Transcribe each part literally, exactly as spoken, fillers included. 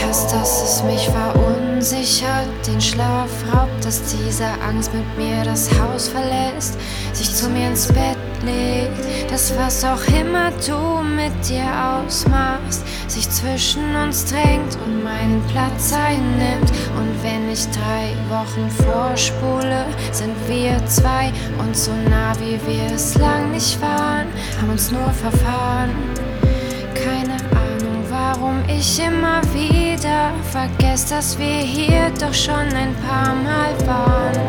erst, dass es mich verunsichert, den Schlaf raubt, dass diese Angst mit mir das Haus verlässt, sich zu mir ins Bett legt, dass was auch immer du mit dir ausmachst, sich zwischen uns drängt und meinen Platz einnimmt. Und wenn ich drei Wochen vorspule, sind wir zwei und so nah wie wir es lang nicht waren, haben uns nur verfahren. Keine Ahnung, warum ich immer wieder vergesse, dass wir hier doch schon ein paar Mal waren.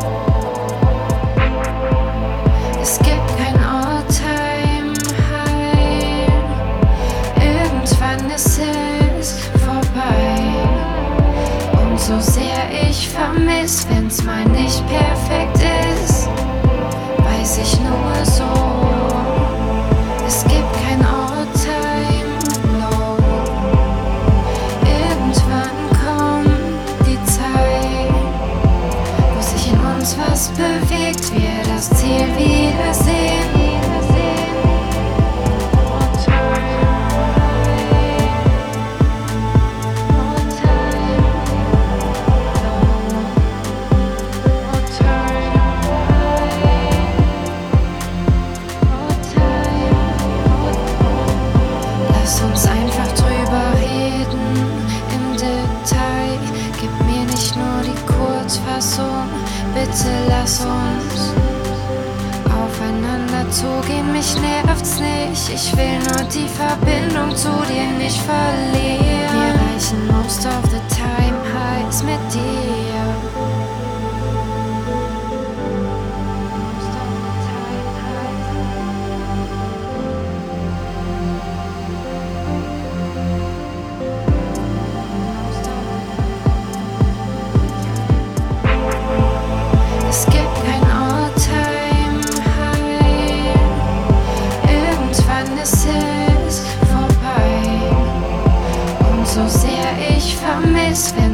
Es gibt kein All-Time High. Irgendwann ist es vorbei. Und so sehr ich vermiss, wenn's mal nicht perfekt ist, weiß ich nur so, es gibt kein All-Time Low. Irgendwann kommt die Zeit, wo sich in uns was bewegt, wir das Ziel wiedersehen. Lass uns einfach drüber reden im Detail. Gib mir nicht nur die Kurzfassung, bitte lass uns aufeinander zugehen. Mich nervt's nicht, ich will nur die Verbindung zu dir nicht verlieren. Wir reichen most of the time Highs mit dir. Es gibt kein All-Time High. Irgendwann ist es vorbei. Und so sehr ich vermiss, wenn